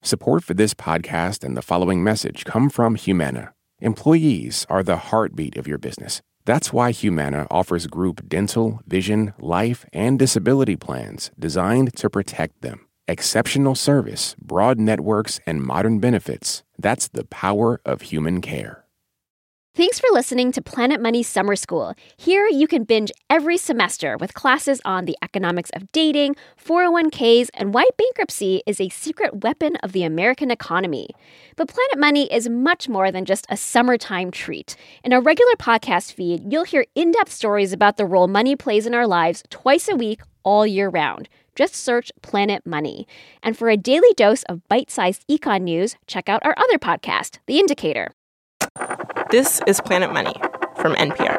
Support for this podcast and the following message come from Humana. Employees are the heartbeat of your business. That's why Humana offers group dental, vision, life, and disability plans designed to protect them. Exceptional service, broad networks, and modern benefits. That's the power of human care. Thanks for listening to Planet Money Summer School. Here you can binge every semester with classes on the economics of dating, 401ks, and why bankruptcy is a secret weapon of the American economy. But Planet Money is much more than just a summertime treat. In our regular podcast feed, you'll hear in-depth stories about the role money plays in our lives twice a week, all year round. Just search Planet Money. And for a daily dose of bite-sized econ news, check out our other podcast, The Indicator. This is Planet Money from NPR.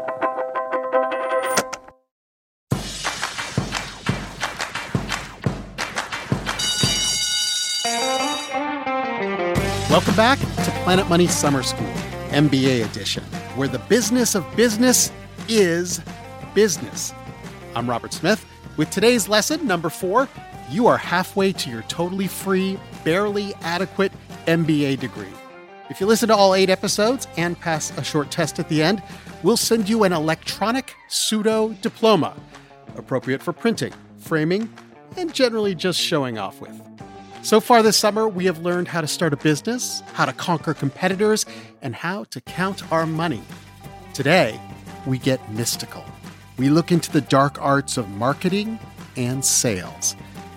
Welcome back to Planet Money Summer School, MBA edition, where the business of business is business. I'm Robert Smith. With today's lesson, number 4, you are halfway to your totally free, barely adequate MBA degree. If you listen to all 8 episodes and pass a short test at the end, we'll send you an electronic pseudo-diploma, appropriate for printing, framing, and generally just showing off with. So far this summer, we have learned how to start a business, how to conquer competitors, and how to count our money. Today, we get mystical. We look into the dark arts of marketing and sales.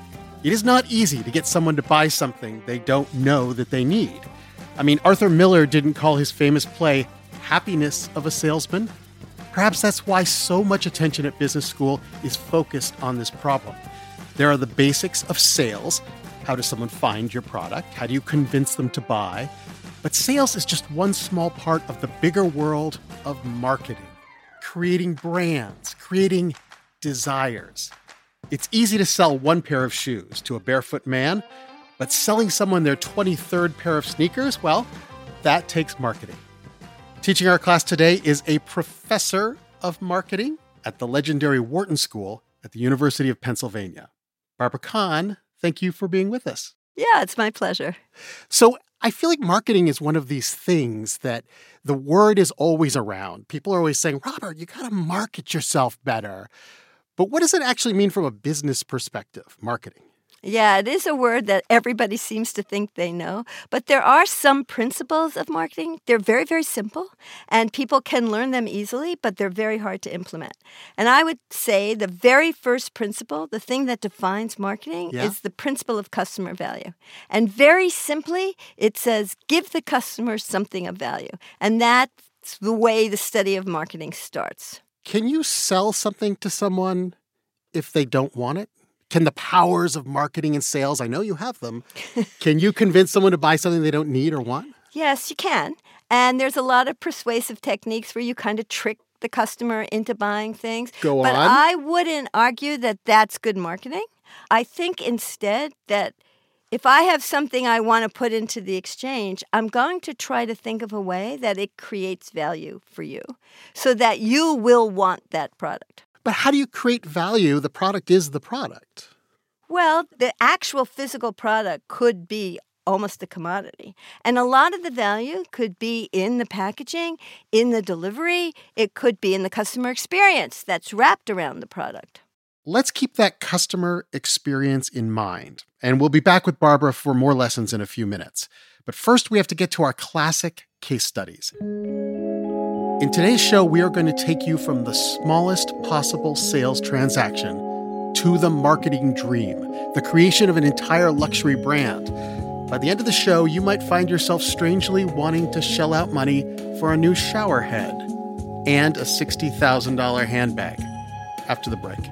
It is not easy to get someone to buy something they don't know that they need. I mean, Arthur Miller didn't call his famous play Happiness of a Salesman. Perhaps that's why so much attention at business school is focused on this problem. There are the basics of sales. How does someone find your product? How do you convince them to buy? But sales is just one small part of the bigger world of marketing, creating brands, creating desires. It's easy to sell one pair of shoes to a barefoot man, but selling someone their 23rd pair of sneakers, well, that takes marketing. Teaching our class today is a professor of marketing at the legendary Wharton School at the University of Pennsylvania. Barbara Kahn, thank you for being with us. Yeah, it's my pleasure. So I feel like marketing is one of these things that the word is always around. People are always saying, Robert, you got to market yourself better. But what does it actually mean from a business perspective, marketing? Yeah, it is a word that everybody seems to think they know. But there are some principles of marketing. They're very, very simple, and people can learn them easily, but they're very hard to implement. And I would say the very first principle, the thing that defines marketing, is the principle of customer value. And very simply, it says, give the customer something of value. And that's the way the study of marketing starts. Can you sell something to someone if they don't want it? Can the powers of marketing and sales, I know you have them, can you convince someone to buy something they don't need or want? Yes, you can. And there's a lot of persuasive techniques where you kind of trick the customer into buying things. Go on. But I wouldn't argue that that's good marketing. I think instead that if I have something I want to put into the exchange, I'm going to try to think of a way that it creates value for you so that you will want that product. But how do you create value? The product is the product. Well, the actual physical product could be almost a commodity. And a lot of the value could be in the packaging, in the delivery. It could be in the customer experience that's wrapped around the product. Let's keep that customer experience in mind. And we'll be back with Barbara for more lessons in a few minutes. But first, we have to get to our classic case studies. In today's show, we are going to take you from the smallest possible sales transaction to the marketing dream, the creation of an entire luxury brand. By the end of the show, you might find yourself strangely wanting to shell out money for a new shower head and a $60,000 handbag. After the break.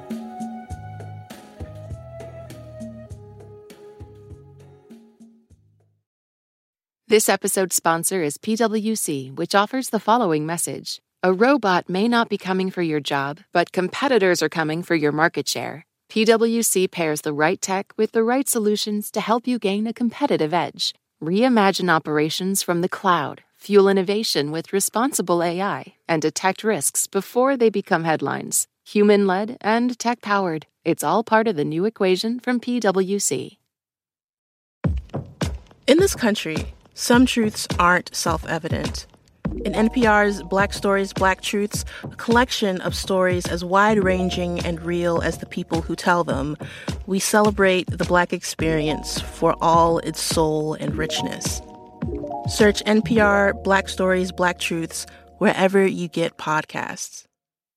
This episode's sponsor is PwC, which offers the following message. A robot may not be coming for your job, but competitors are coming for your market share. PwC pairs the right tech with the right solutions to help you gain a competitive edge. Reimagine operations from the cloud, fuel innovation with responsible AI, and detect risks before they become headlines. Human-led and tech-powered. It's all part of the new equation from PwC. In this country, some truths aren't self-evident. In NPR's Black Stories, Black Truths, a collection of stories as wide-ranging and real as the people who tell them, we celebrate the Black experience for all its soul and richness. Search NPR Black Stories, Black Truths wherever you get podcasts.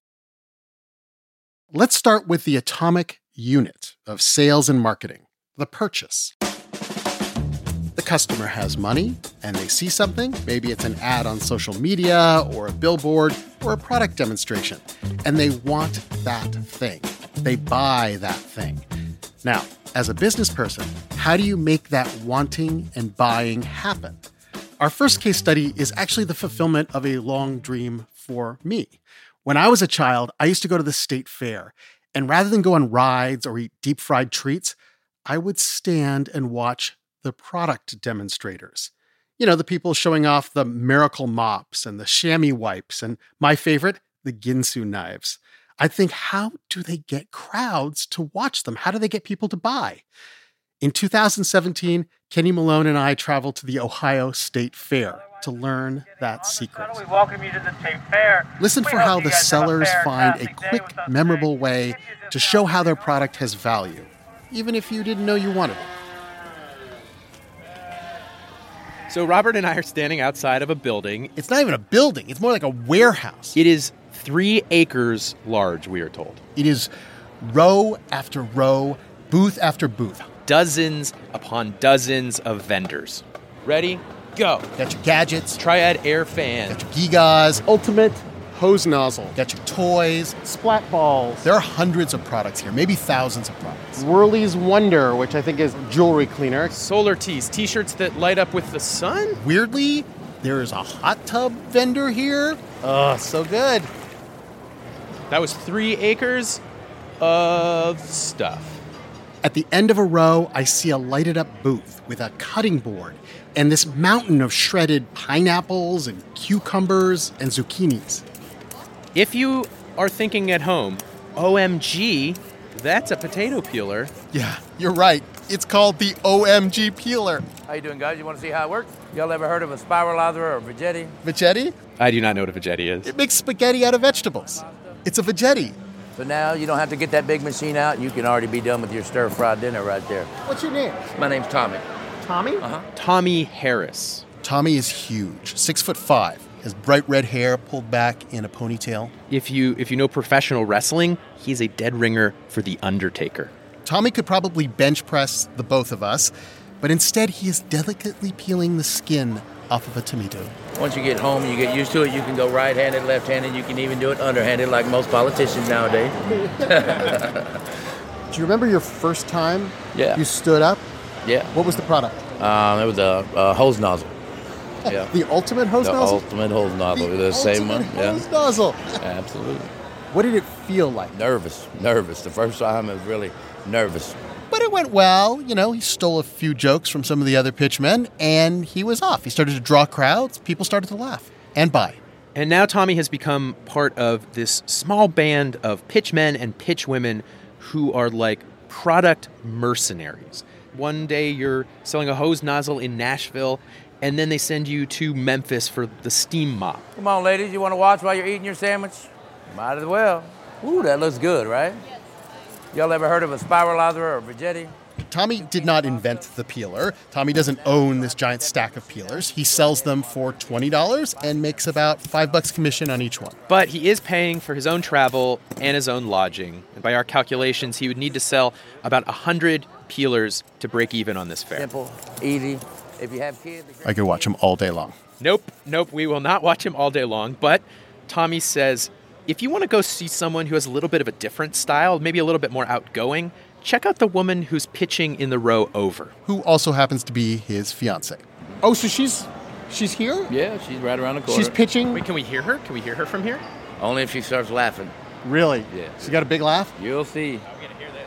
Let's start with the atomic unit of sales and marketing, the purchase. The customer has money and they see something. Maybe it's an ad on social media or a billboard or a product demonstration, and they want that thing. They buy that thing. Now, as a business person, how do you make that wanting and buying happen? Our first case study is actually the fulfillment of a long dream for me. When I was a child, I used to go to the state fair, and rather than go on rides or eat deep-fried treats, I would stand and watch the product demonstrators. You know, the people showing off the Miracle mops and the chamois wipes, and my favorite, the Ginsu knives. I think, how do they get crowds to watch them? How do they get people to buy? In 2017, Kenny Malone and I traveled to the Ohio State Fair to learn that secret. We welcome you to the State Fair. Listen for how the sellers find a quick, memorable way to show how their product has value, even if you didn't know you wanted it. So Robert and I are standing outside of a building. It's not even a building. It's more like a warehouse. It is 3 acres large, we are told. It is row after row, booth after booth. Dozens upon dozens of vendors. Ready? Go. Got your gadgets. Triad air fan. Got your Gigas. Ultimate hose nozzle. Got your toys. Splat balls. There are hundreds of products here, maybe thousands of products. Whirly's Wonder, which I think is jewelry cleaner. Solar tees, t-shirts that light up with the sun. Weirdly, there is a hot tub vendor here. Oh, so good. That was 3 acres of stuff. At the end of a row, I see a lighted up booth with a cutting board and this mountain of shredded pineapples and cucumbers and zucchinis. If you are thinking at home, OMG, that's a potato peeler. Yeah, you're right. It's called the OMG peeler. How you doing, guys? You want to see how it works? Y'all ever heard of a spiralizer or a veggetti? Veggetti? I do not know what a veggetti is. It makes spaghetti out of vegetables. It's a veggetti. So now you don't have to get that big machine out. You can already be done with your stir-fried dinner right there. What's your name? My name's Tommy. Tommy? Tommy Harris. Tommy is huge, 6'5", has bright red hair pulled back in a ponytail. If you know professional wrestling, he's a dead ringer for The Undertaker. Tommy could probably bench press the both of us, but instead he is delicately peeling the skin off of a tomato. Once you get home and you get used to it, you can go right-handed, left-handed. You can even do it underhanded like most politicians nowadays. Do you remember your first time you stood up? Yeah. What was the product? It was a hose nozzle. Yeah. The ultimate hose nozzle? The ultimate hose nozzle. The same one. Hose nozzle. Absolutely. What did it feel like? Nervous. The first time I was really nervous. But it went well. You know, he stole a few jokes from some of the other pitchmen, and he was off. He started to draw crowds. People started to laugh and buy. And now Tommy has become part of this small band of pitchmen and pitchwomen who are like product mercenaries. One day you're selling a hose nozzle in Nashville, and then they send you to Memphis for the steam mop. Come on, ladies. You want to watch while you're eating your sandwich? Might as well. Ooh, that looks good, right? Y'all ever heard of a spiralizer or a veggetti? Tommy did not invent the peeler. Tommy doesn't own this giant stack of peelers. He sells them for $20 and makes about $5 commission on each one. But he is paying for his own travel and his own lodging. And by our calculations, he would need to sell about 100 peelers to break even on this fair. Simple, easy. If you have kids... I could watch him all day long. Nope, we will not watch him all day long. But Tommy says, if you want to go see someone who has a little bit of a different style, maybe a little bit more outgoing, check out the woman who's pitching in the row over. Who also happens to be his fiancée. Oh, so she's here? Yeah, she's right around the corner. She's pitching? Wait, can we hear her? Can we hear her from here? Only if she starts laughing. Really? Yeah. She got a big laugh? You'll see. I'm going to hear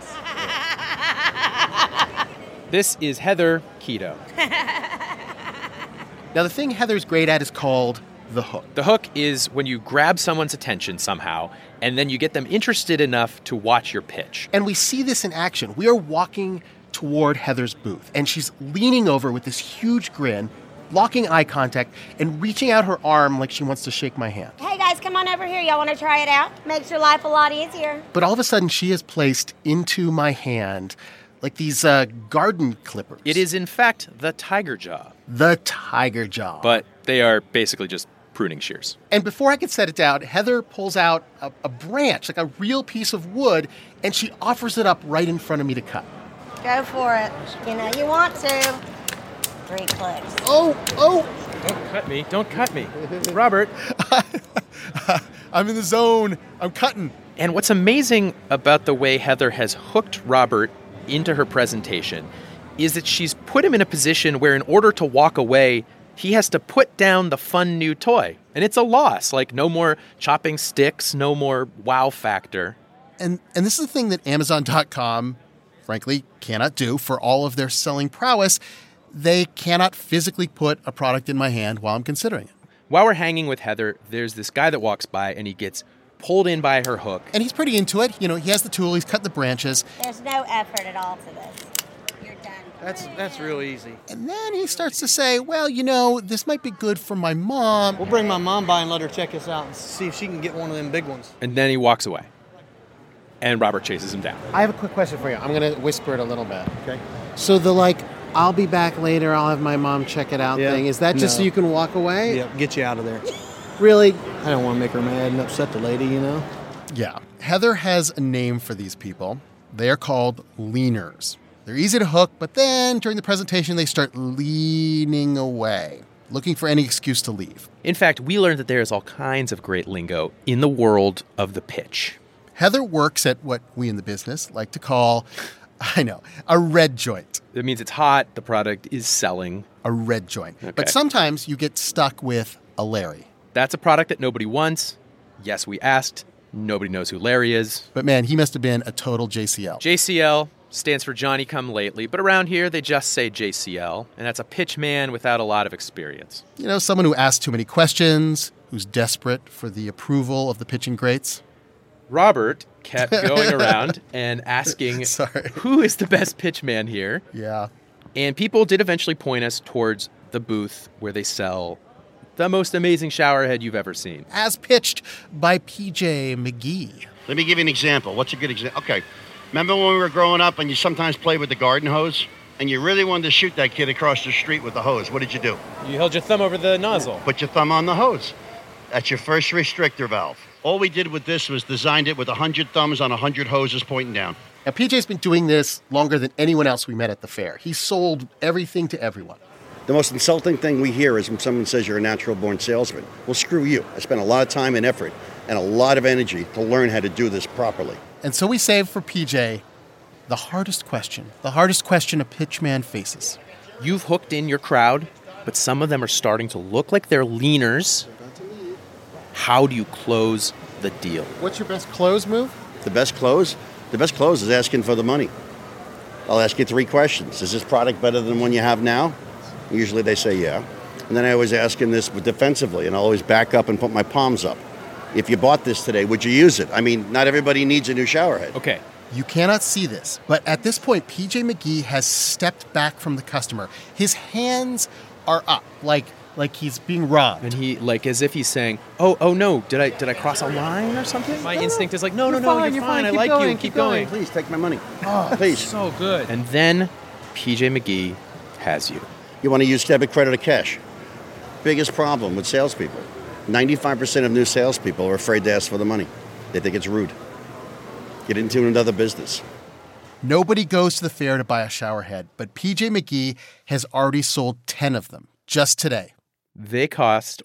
this. This is Heather Keto. Now, the thing Heather's great at is called the hook. The hook is when you grab someone's attention somehow, and then you get them interested enough to watch your pitch. And we see this in action. We are walking toward Heather's booth, and she's leaning over with this huge grin, locking eye contact, and reaching out her arm like she wants to shake my hand. Hey guys, come on over here. Y'all want to try it out? Makes your life a lot easier. But all of a sudden, she has placed into my hand like these garden clippers. It is, in fact, the tiger jaw. The tiger jaw. But they are basically just pruning shears. And before I could set it down, Heather pulls out a branch, like a real piece of wood, and she offers it up right in front of me to cut. Go for it. You know you want to. 3 clicks. Oh! Don't cut me. Robert. I'm in the zone. I'm cutting. And what's amazing about the way Heather has hooked Robert into her presentation is that she's put him in a position where in order to walk away, he has to put down the fun new toy. And it's a loss. Like, no more chopping sticks, no more wow factor. And this is the thing that Amazon.com, frankly, cannot do for all of their selling prowess. They cannot physically put a product in my hand while I'm considering it. While we're hanging with Heather, there's this guy that walks by, and he gets pulled in by her hook. And he's pretty into it. You know, he has the tool. He's cut the branches. There's no effort at all to this. You're done. That's real easy. And then he starts to say, well, you know, this might be good for my mom. We'll bring my mom by and let her check this out and see if she can get one of them big ones. And then he walks away. And Robert chases him down. I have a quick question for you. I'm going to whisper it a little bit. Okay. So the, I'll be back later, I'll have my mom check it out thing, is that just so you can walk away? Yep, get you out of there. Really? I don't want to make her mad and upset the lady, you know? Yeah. Heather has a name for these people. They are called leaners. They're easy to hook, but then during the presentation, they start leaning away, looking for any excuse to leave. In fact, we learned that there is all kinds of great lingo in the world of the pitch. Heather works at what we in the business like to call, a red joint. That means it's hot, the product is selling. A red joint. Okay. But sometimes you get stuck with a Larry. That's a product that nobody wants. Yes, we asked. Nobody knows who Larry is. But man, he must have been a total JCL. JCL stands for Johnny Come Lately, but around here they just say JCL, and that's a pitch man without a lot of experience. You know, someone who asks too many questions, who's desperate for the approval of the pitching greats. Robert kept going around and asking, who is the best pitch man here? Yeah. And people did eventually point us towards the booth where they sell the most amazing shower head you've ever seen. As pitched by PJ McGee. Let me give you an example. What's a good example? Okay. Remember when we were growing up and you sometimes played with the garden hose? And you really wanted to shoot that kid across the street with the hose. What did you do? You held your thumb over the nozzle. Put your thumb on the hose. That's your first restrictor valve. All we did with this was designed it with 100 thumbs on 100 hoses pointing down. Now, PJ's been doing this longer than anyone else we met at the fair. He sold everything to everyone. The most insulting thing we hear is when someone says you're a natural-born salesman. Well, screw you. I spent a lot of time and effort and a lot of energy to learn how to do this properly. And so we saved for PJ the hardest question a pitchman faces. You've hooked in your crowd, but some of them are starting to look like they're leaners. How do you close the deal? What's your best close move? The best close? The best close is asking for the money. I'll ask you 3 questions. Is this product better than the one you have now? Usually they say yeah. And then I always ask them this defensively, and I'll always back up and put my palms up. If you bought this today, would you use it? I mean, not everybody needs a new shower head. Okay. You cannot see this, but at this point, PJ McGee has stepped back from the customer. His hands are up, like he's being robbed. And he, as if he's saying, oh no, did I cross a line or something? My instinct is like, no, you're fine. I Keep like going, you. Keep going. Please take my money. Oh, please. So good. And then PJ McGee has you. You want to use debit, credit, or cash? Biggest problem with salespeople. 95% of new salespeople are afraid to ask for the money. They think it's rude. Get into another business. Nobody goes to the fair to buy a shower head, but PJ McGee has already sold 10 of them just today. They cost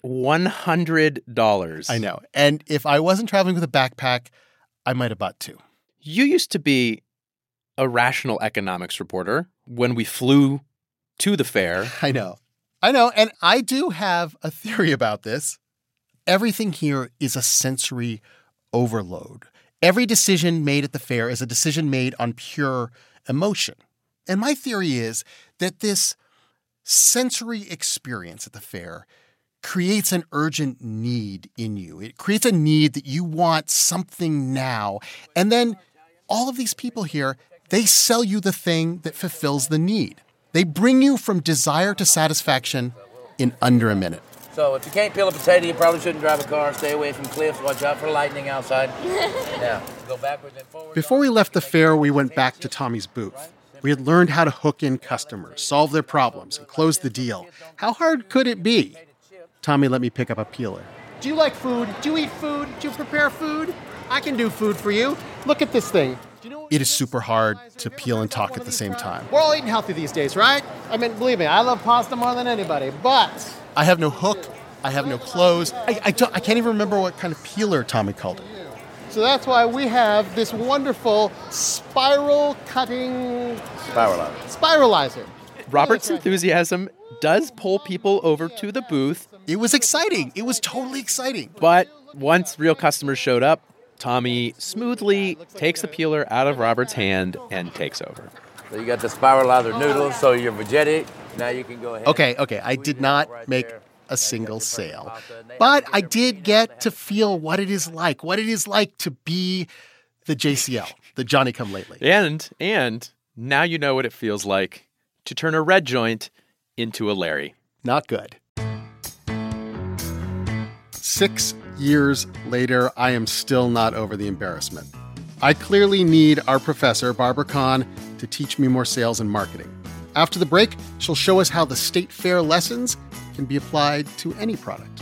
$100. I know. And if I wasn't traveling with a backpack, I might have bought 2. You used to be a rational economics reporter when we flew to the fair. I know. And I do have a theory about this. Everything here is a sensory overload. Every decision made at the fair is a decision made on pure emotion. And my theory is that this sensory experience at the fair creates an urgent need in you. It creates a need that you want something now. And then all of these people here They sell you the thing that fulfills the need. They bring you from desire to satisfaction in under a minute. So if you can't peel a potato, you probably shouldn't drive a car. Stay away from cliffs. Watch out for lightning outside. Now, go backwards and forward. Before we left the fair, we went back to Tommy's booth. We had learned how to hook in customers, solve their problems, and close the deal. How hard could it be? Tommy let me pick up a peeler. Do you like food? Do you eat food? Do you prepare food? I can do food for you. Look at this thing. It is super hard to peel and talk at the same time. We're all eating healthy these days, right? I mean, believe me, I love pasta more than anybody, but I have no hook. I have no clothes. I can't even remember what kind of peeler Tommy called it. So that's why we have this wonderful spiral cutting spiralizer. Robert's enthusiasm does pull people over to the booth. It was exciting. It was totally exciting. But once real customers showed up, Tommy smoothly takes the peeler out of Robert's hand and takes over. So you got the spiralizer noodles, so you're vegetic. Now you can go ahead. Okay. I did not make a single sale. But I did get to feel what it is like to be the JCL, the Johnny-come-lately. And now you know what it feels like to turn a red joint into a Larry. Not good. 6 years later, I am still not over the embarrassment. I clearly need our professor, Barbara Kahn, to teach me more sales and marketing. After the break, she'll show us how the State Fair lessons can be applied to any product.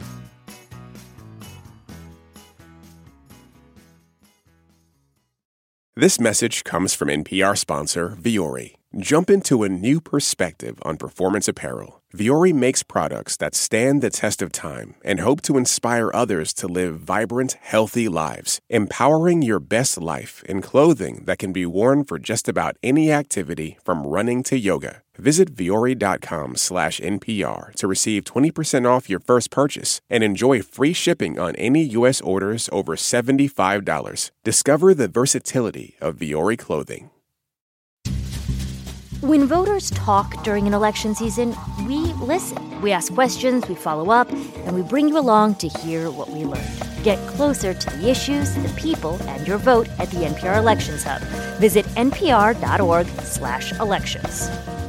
This message comes from NPR sponsor Vuori. Jump into a new perspective on performance apparel. Vuori makes products that stand the test of time and hope to inspire others to live vibrant, healthy lives, empowering your best life in clothing that can be worn for just about any activity from running to yoga. Visit Vuori.com/NPR to receive 20% off your first purchase and enjoy free shipping on any U.S. orders over $75. Discover the versatility of Vuori clothing. When voters talk during an election season, we listen. We ask questions, we follow up, and we bring you along to hear what we learned. Get closer to the issues, the people, and your vote at the NPR Elections Hub. Visit npr.org/elections.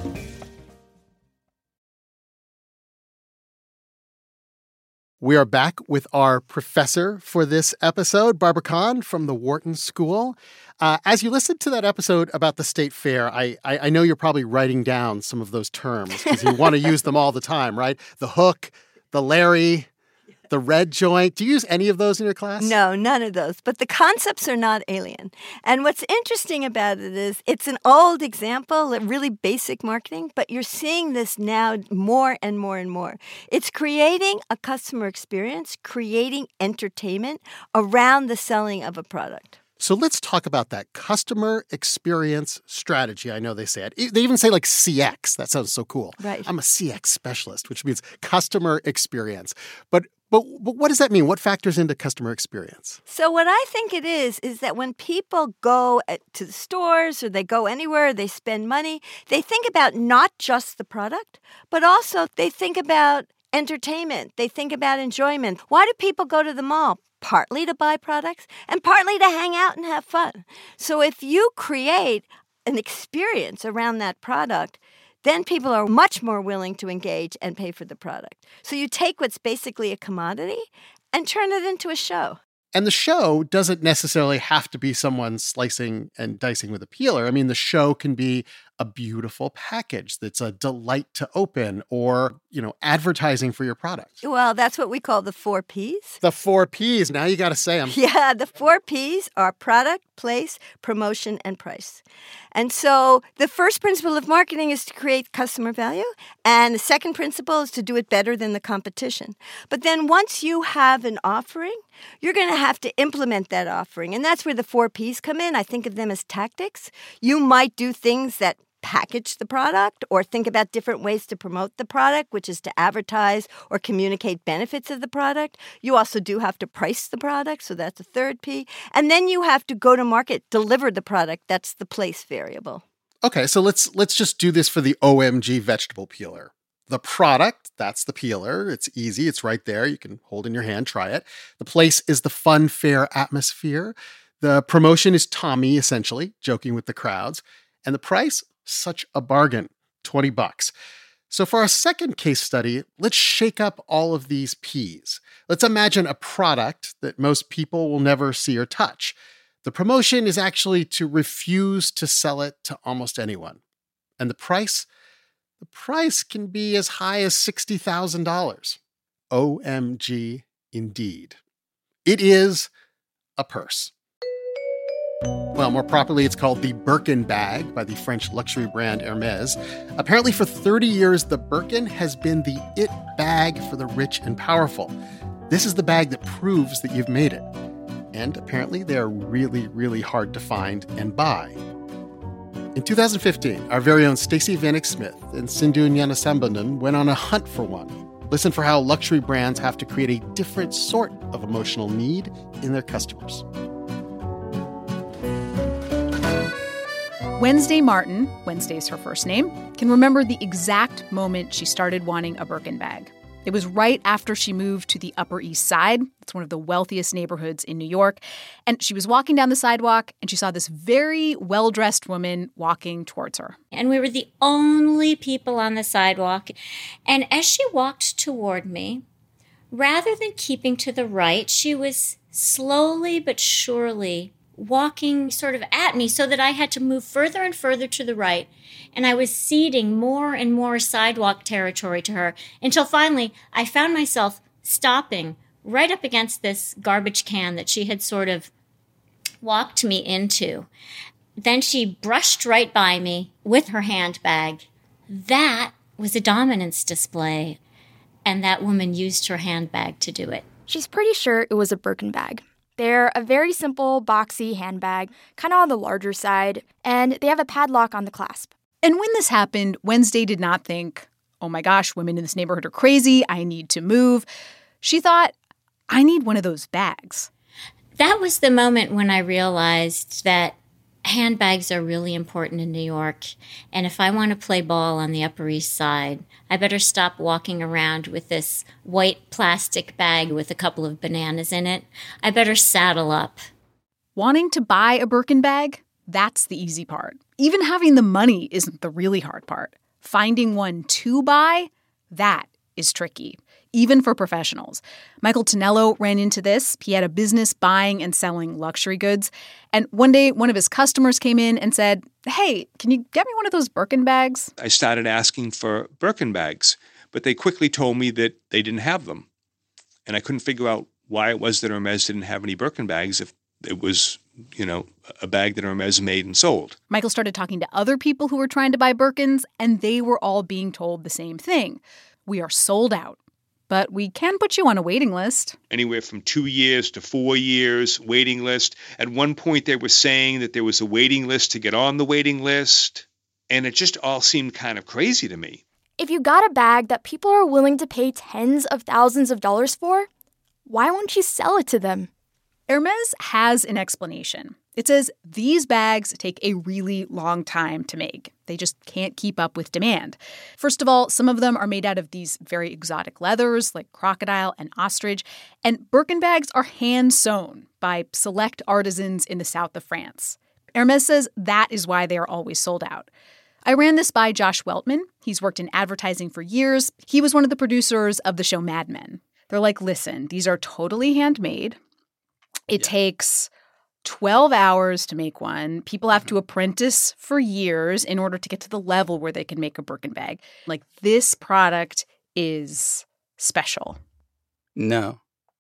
We are back with our professor for this episode, Barbara Kahn from the Wharton School. As you listened to that episode about the State Fair, I know you're probably writing down some of those terms because you want to use them all the time, right? The hook, the Larry, the red joint. Do you use any of those in your class? No, none of those. But the concepts are not alien. And what's interesting about it is it's an old example, really basic marketing, but you're seeing this now more and more and more. It's creating a customer experience, creating entertainment around the selling of a product. So let's talk about that customer experience strategy. I know they say it. They even say like CX. That sounds so cool. Right. I'm a CX specialist, which means customer experience. But what does that mean? What factors into customer experience? So what I think it is that when people go to the stores or they go anywhere, they spend money, they think about not just the product, but also they think about entertainment. They think about enjoyment. Why do people go to the mall? Partly to buy products and partly to hang out and have fun. So if you create an experience around that product, then people are much more willing to engage and pay for the product. So you take what's basically a commodity and turn it into a show. And the show doesn't necessarily have to be someone slicing and dicing with a peeler. I mean, the show can be a beautiful package that's a delight to open or, advertising for your product. Well, that's what we call the 4 Ps. The 4 Ps. Now you got to say them. Yeah, the 4 Ps are product, place, promotion, and price. And so the first principle of marketing is to create customer value. And the second principle is to do it better than the competition. But then once you have an offering, you're going to have to implement that offering. And that's where the 4 Ps come in. I think of them as tactics. You might do things that package the product or think about different ways to promote the product, which is to advertise or communicate benefits of the product. You also do have to price the product, so that's a third P. And then you have to go to market, deliver the product. That's the place variable. Okay, so let's just do this for the OMG vegetable peeler. The product, that's the peeler. It's easy. It's right there. You can hold in your hand, try it. The place is the fun, fair atmosphere. The promotion is Tommy, essentially, joking with the crowds. And the price? Such a bargain, $20. So for our second case study, let's shake up all of these P's. Let's imagine a product that most people will never see or touch. The promotion is actually to refuse to sell it to almost anyone. And the price? The price can be as high as $60,000. OMG, indeed. It is a purse. Well, more properly, it's called the Birkin bag by the French luxury brand Hermès. Apparently, for 30 years, the Birkin has been the it bag for the rich and powerful. This is the bag that proves that you've made it. And apparently, they are really, really hard to find and buy. In 2015, our very own Stacey Vanek Smith and Sindhu Gnanasambandan went on a hunt for one. Listen for how luxury brands have to create a different sort of emotional need in their customers. Wednesday Martin, Wednesday's her first name, can remember the exact moment she started wanting a Birkin bag. It was right after she moved to the Upper East Side. It's one of the wealthiest neighborhoods in New York. And she was walking down the sidewalk, and she saw this very well-dressed woman walking towards her. And we were the only people on the sidewalk. And as she walked toward me, rather than keeping to the right, she was slowly but surely walking sort of at me so that I had to move further and further to the right. And I was ceding more and more sidewalk territory to her until finally I found myself stopping right up against this garbage can that she had sort of walked me into. Then she brushed right by me with her handbag. That was a dominance display. And that woman used her handbag to do it. She's pretty sure it was a Birkin bag. They're a very simple, boxy handbag, kind of on the larger side, and they have a padlock on the clasp. And when this happened, Wednesday did not think, oh my gosh, women in this neighborhood are crazy, I need to move. She thought, I need one of those bags. That was the moment when I realized that handbags are really important in New York. And if I want to play ball on the Upper East Side, I better stop walking around with this white plastic bag with a couple of bananas in it. I better saddle up. Wanting to buy a Birkin bag? That's the easy part. Even having the money isn't the really hard part. Finding one to buy? That is tricky, even for professionals. Michael Tonello ran into this. He had a business buying and selling luxury goods. And one day, one of his customers came in and said, hey, can you get me one of those Birkin bags? I started asking for Birkin bags, but they quickly told me that they didn't have them. And I couldn't figure out why it was that Hermès didn't have any Birkin bags if it was, a bag that Hermès made and sold. Michael started talking to other people who were trying to buy Birkins, and they were all being told the same thing. We are sold out, but we can put you on a waiting list. Anywhere from 2 years to 4 years waiting list. At one point, they were saying that there was a waiting list to get on the waiting list, and it just all seemed kind of crazy to me. If you got a bag that people are willing to pay tens of thousands of dollars for, why won't you sell it to them? Hermès has an explanation. It says these bags take a really long time to make. They just can't keep up with demand. First of all, some of them are made out of these very exotic leathers like crocodile and ostrich, and Birkin bags are hand-sewn by select artisans in the south of France. Hermès says that is why they are always sold out. I ran this by Josh Weltman. He's worked in advertising for years. He was one of the producers of the show Mad Men. They're like, listen, these are totally handmade. It takes 12 hours to make one. People have to apprentice for years in order to get to the level where they can make a Birkin bag. Like, this product is special. No.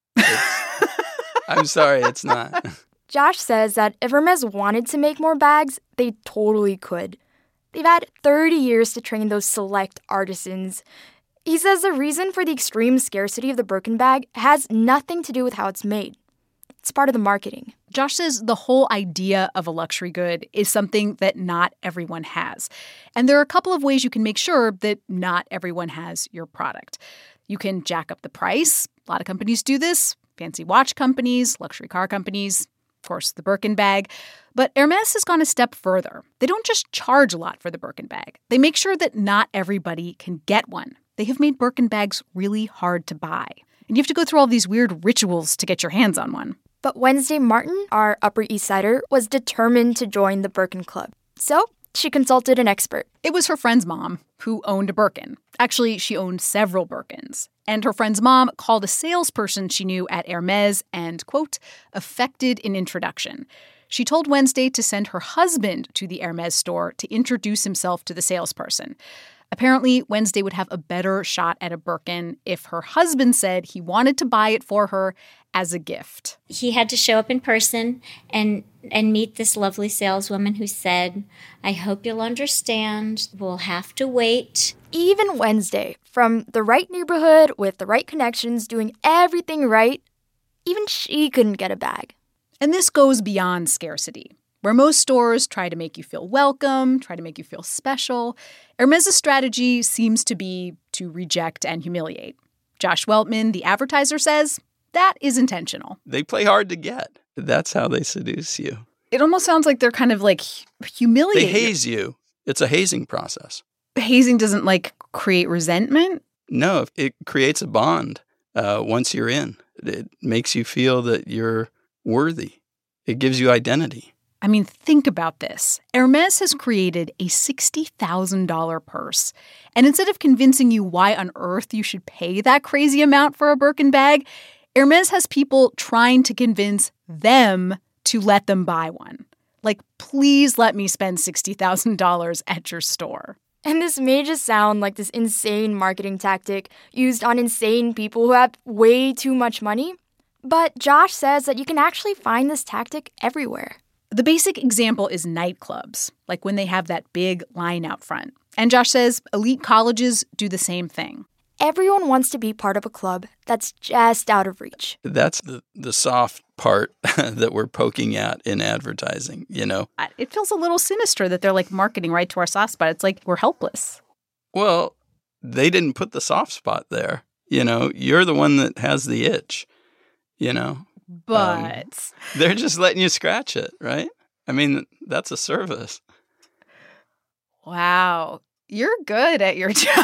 I'm sorry, it's not. Josh says that if Hermès wanted to make more bags, they totally could. They've had 30 years to train those select artisans. He says the reason for the extreme scarcity of the Birkin bag has nothing to do with how it's made. It's part of the marketing. Josh says the whole idea of a luxury good is something that not everyone has. And there are a couple of ways you can make sure that not everyone has your product. You can jack up the price. A lot of companies do this. Fancy watch companies, luxury car companies, of course, the Birkin bag. But Hermès has gone a step further. They don't just charge a lot for the Birkin bag. They make sure that not everybody can get one. They have made Birkin bags really hard to buy. And you have to go through all these weird rituals to get your hands on one. But Wednesday Martin, our Upper East Sider, was determined to join the Birkin Club. So she consulted an expert. It was her friend's mom who owned a Birkin. Actually, she owned several Birkins. And her friend's mom called a salesperson she knew at Hermes and, quote, effected an introduction. She told Wednesday to send her husband to the Hermes store to introduce himself to the salesperson. Apparently, Wednesday would have a better shot at a Birkin if her husband said he wanted to buy it for her as a gift. He had to show up in person and meet this lovely saleswoman who said, I hope you'll understand. We'll have to wait. Even Wednesday, from the right neighborhood with the right connections, doing everything right, even she couldn't get a bag. And this goes beyond scarcity. Where most stores try to make you feel welcome, try to make you feel special, Hermes' strategy seems to be to reject and humiliate. Josh Weltman, the advertiser, says that is intentional. They play hard to get. That's how they seduce you. It almost sounds like they're kind of like humiliating. They haze you. It's a hazing process. Hazing doesn't create resentment? No, it creates a bond once you're in. It makes you feel that you're worthy. It gives you identity. I mean, think about this. Hermes has created a $60,000 purse. And instead of convincing you why on earth you should pay that crazy amount for a Birkin bag, Hermes has people trying to convince them to let them buy one. Please let me spend $60,000 at your store. And this may just sound like this insane marketing tactic used on insane people who have way too much money. But Josh says that you can actually find this tactic everywhere. The basic example is nightclubs, like when they have that big line out front. And Josh says elite colleges do the same thing. Everyone wants to be part of a club that's just out of reach. That's the soft part that we're poking at in advertising, It feels a little sinister that they're marketing right to our soft spot. It's like we're helpless. Well, they didn't put the soft spot there. You're the one that has the itch, But they're just letting you scratch it, right? I mean, that's a service. Wow. You're good at your job.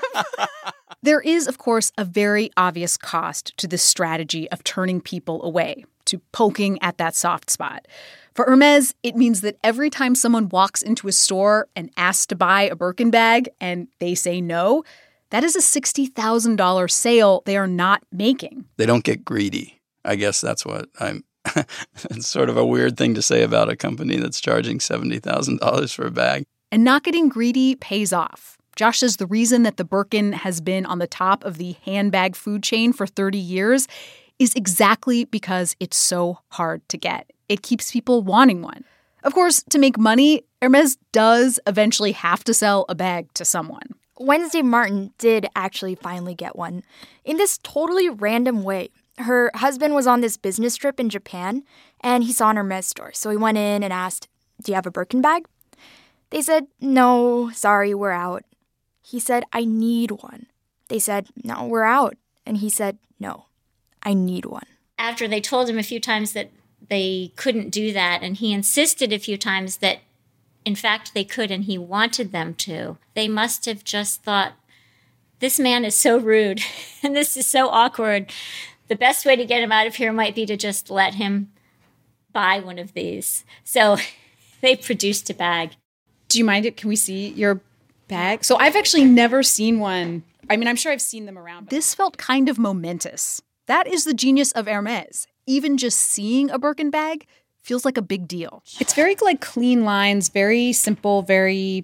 There is, of course, a very obvious cost to this strategy of turning people away, to poking at that soft spot. For Hermes, it means that every time someone walks into a store and asks to buy a Birkin bag and they say no, that is a $60,000 sale they are not making. They don't get greedy. I guess that's what it's sort of a weird thing to say about a company that's charging $70,000 for a bag. And not getting greedy pays off. Josh says the reason that the Birkin has been on the top of the handbag food chain for 30 years is exactly because it's so hard to get. It keeps people wanting one. Of course, to make money, Hermes does eventually have to sell a bag to someone. Wednesday Martin did actually finally get one. In this totally random way. Her husband was on this business trip in Japan, and he saw an Hermes store. So he went in and asked, do you have a Birkin bag? They said, no, sorry, we're out. He said, I need one. They said, no, we're out. And he said, no, I need one. After they told him a few times that they couldn't do that, and he insisted a few times that, in fact, they could and he wanted them to, they must have just thought, this man is so rude and this is so awkward. The best way to get him out of here might be to just let him buy one of these. So they produced a bag. Do you mind it? Can we see your bag? So I've actually never seen one. I mean, I'm sure I've seen them around. This felt kind of momentous. That is the genius of Hermes. Even just seeing a Birkin bag feels like a big deal. It's very clean lines, very simple, very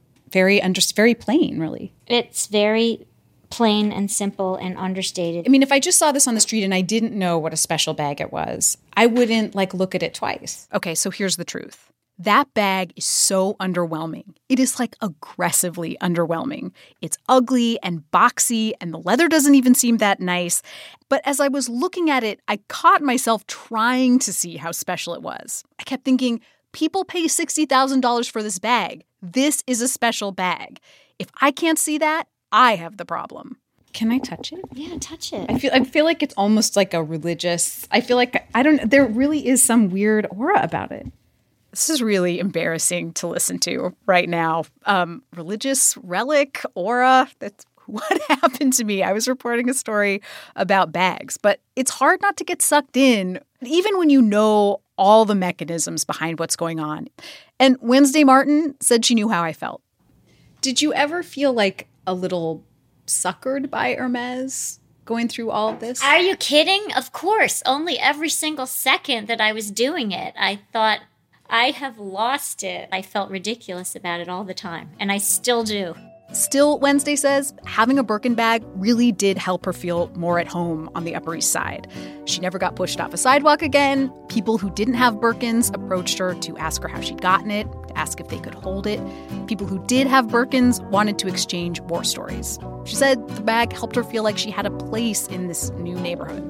plain, really. It's very plain and simple and understated. I mean, if I just saw this on the street and I didn't know what a special bag it was, I wouldn't look at it twice. Okay, so here's the truth. That bag is so underwhelming. It is aggressively underwhelming. It's ugly and boxy and the leather doesn't even seem that nice. But as I was looking at it, I caught myself trying to see how special it was. I kept thinking, people pay $60,000 for this bag. This is a special bag. If I can't see that, I have the problem. Can I touch it? Yeah, touch it. I feel like it's almost like a religious. I feel like there really is some weird aura about it. This is really embarrassing to listen to right now. Religious relic, aura. what happened to me. I was reporting a story about bags, but it's hard not to get sucked in, even when you know all the mechanisms behind what's going on. And Wednesday Martin said she knew how I felt. Did you ever feel like a little suckered by Hermes going through all of this? Are you kidding? Of course. Only every single second that I was doing it, I thought, I have lost it. I felt ridiculous about it all the time, and I still do. Still, Wednesday says, having a Birkin bag really did help her feel more at home on the Upper East Side. She never got pushed off a sidewalk again. People who didn't have Birkins approached her to ask her how she'd gotten it, to ask if they could hold it. People who did have Birkins wanted to exchange war stories. She said the bag helped her feel like she had a place in this new neighborhood.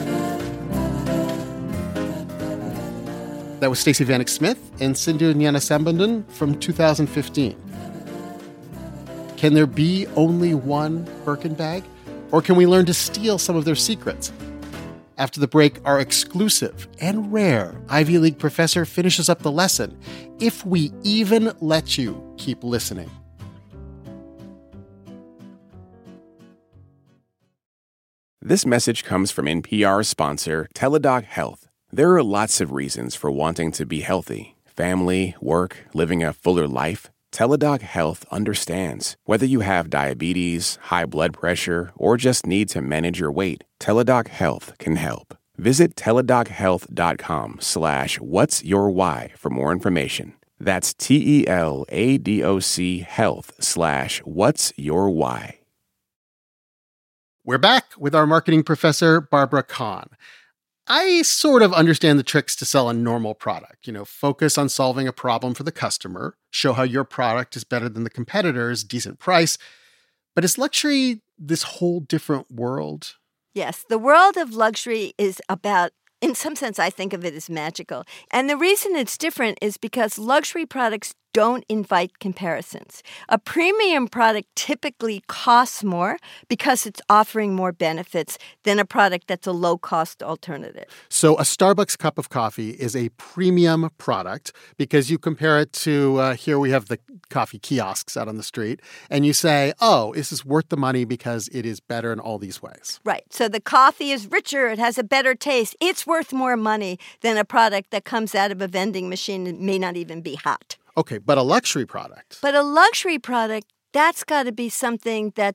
That was Stacey Vanek Smith and Sindhu Nyanasambandon from 2015. Can there be only one Birkin bag? Or can we learn to steal some of their secrets? After the break, our exclusive and rare Ivy League professor finishes up the lesson. If we even let you keep listening. This message comes from NPR sponsor Teladoc Health. There are lots of reasons for wanting to be healthy. Family, work, living a fuller life. Teladoc Health understands. Whether you have diabetes, high blood pressure, or just need to manage your weight, Teladoc Health can help. Visit teladochealth.com/whatsyourwhy for more information. That's TELADOC health/whatsyourwhy. We're back with our marketing professor, Barbara Kahn. I sort of understand the tricks to sell a normal product. Focus on solving a problem for the customer, show how your product is better than the competitor's, decent price. But is luxury this whole different world? Yes, the world of luxury is about, in some sense, I think of it as magical. And the reason it's different is because luxury products don't invite comparisons. A premium product typically costs more because it's offering more benefits than a product that's a low-cost alternative. So a Starbucks cup of coffee is a premium product because you compare it to, here we have the coffee kiosks out on the street, and you say, oh, this is worth the money because it is better in all these ways. Right. So the coffee is richer. It has a better taste. It's worth more money than a product that comes out of a vending machine and may not even be hot. Okay, but a luxury product. But a luxury product, that's got to be something that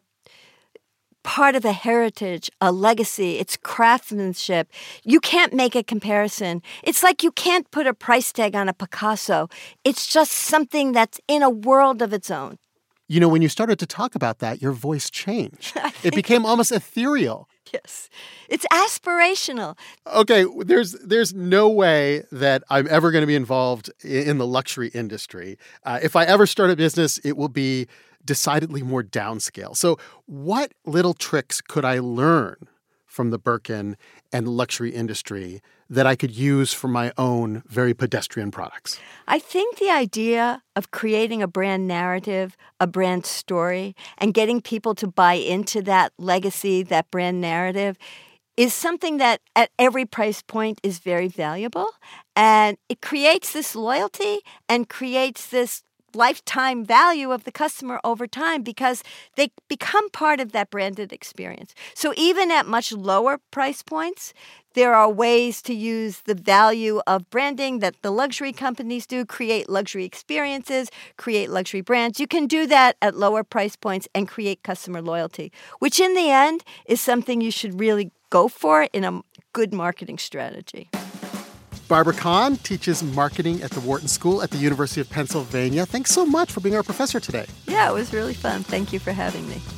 part of a heritage, a legacy, it's craftsmanship. You can't make a comparison. It's like you can't put a price tag on a Picasso. It's just something that's in a world of its own. When you started to talk about that, your voice changed. It became almost ethereal. Yes. It's aspirational. Okay, there's no way that I'm ever going to be involved in the luxury industry. If I ever start a business, it will be decidedly more downscale. So what little tricks could I learn from the Birkin and luxury industry that I could use for my own very pedestrian products? I think the idea of creating a brand narrative, a brand story, and getting people to buy into that legacy, that brand narrative, is something that at every price point is very valuable. And it creates this loyalty and creates this lifetime value of the customer over time because they become part of that branded experience. So even at much lower price points, there are ways to use the value of branding that the luxury companies do, create luxury experiences, create luxury brands. You can do that at lower price points and create customer loyalty, which in the end is something you should really go for in a good marketing strategy. Barbara Kahn teaches marketing at the Wharton School at the University of Pennsylvania. Thanks so much for being our professor today. Yeah, it was really fun. Thank you for having me.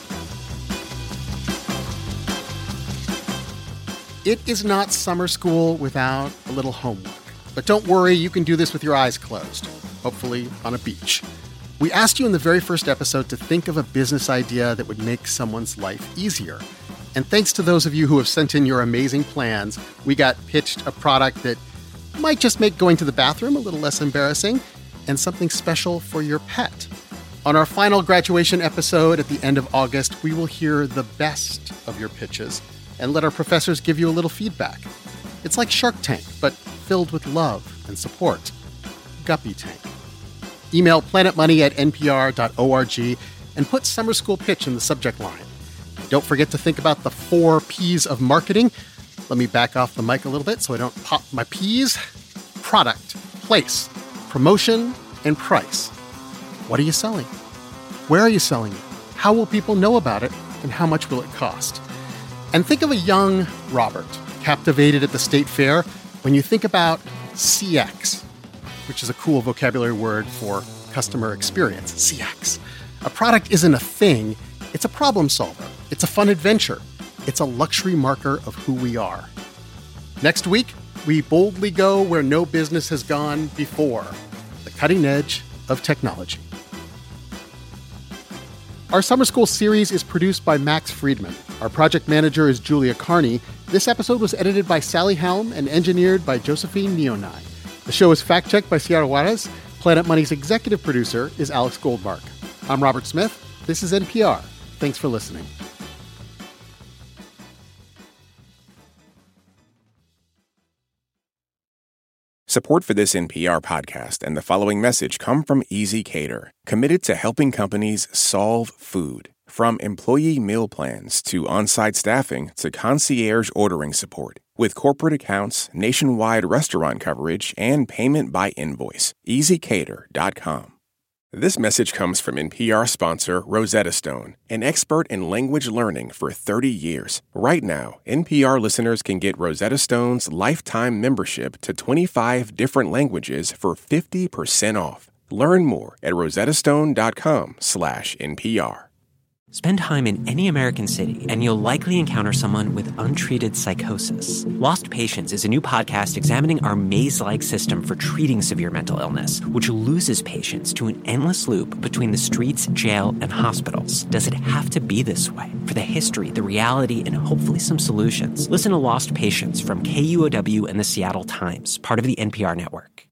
It is not summer school without a little homework. But don't worry, you can do this with your eyes closed, hopefully on a beach. We asked you in the very first episode to think of a business idea that would make someone's life easier. And thanks to those of you who have sent in your amazing plans, we got pitched a product that might just make going to the bathroom a little less embarrassing and something special for your pet. On our final graduation episode at the end of August, we will hear the best of your pitches and let our professors give you a little feedback. It's like Shark Tank, but filled with love and support. Guppy Tank. Email planetmoney@npr.org and put Summer School Pitch in the subject line. Don't forget to think about the 4 P's of marketing. Let me back off the mic a little bit so I don't pop my P's. Product, place, promotion, and price. What are you selling? Where are you selling it? How will people know about it? And how much will it cost? And think of a young Robert, captivated at the state fair, when you think about CX, which is a cool vocabulary word for customer experience, CX. A product isn't a thing, it's a problem solver. It's a fun adventure. It's a luxury marker of who we are. Next week, we boldly go where no business has gone before, the cutting edge of technology. Our Summer School series is produced by Max Friedman. Our project manager is Julia Carney. This episode was edited by Sally Helm and engineered by Josephine Neonai. The show is fact-checked by Sierra Juarez. Planet Money's executive producer is Alex Goldmark. I'm Robert Smith. This is NPR. Thanks for listening. Support for this NPR podcast and the following message come from Easy Cater, committed to helping companies solve food. From employee meal plans to on-site staffing to concierge ordering support. With corporate accounts, nationwide restaurant coverage, and payment by invoice. EasyCater.com. This message comes from NPR sponsor Rosetta Stone, an expert in language learning for 30 years. Right now, NPR listeners can get Rosetta Stone's lifetime membership to 25 different languages for 50% off. Learn more at rosettastone.com/NPR. Spend time in any American city, and you'll likely encounter someone with untreated psychosis. Lost Patients is a new podcast examining our maze-like system for treating severe mental illness, which loses patients to an endless loop between the streets, jail, and hospitals. Does it have to be this way? For the history, the reality, and hopefully some solutions, listen to Lost Patients from KUOW and the Seattle Times, part of the NPR network.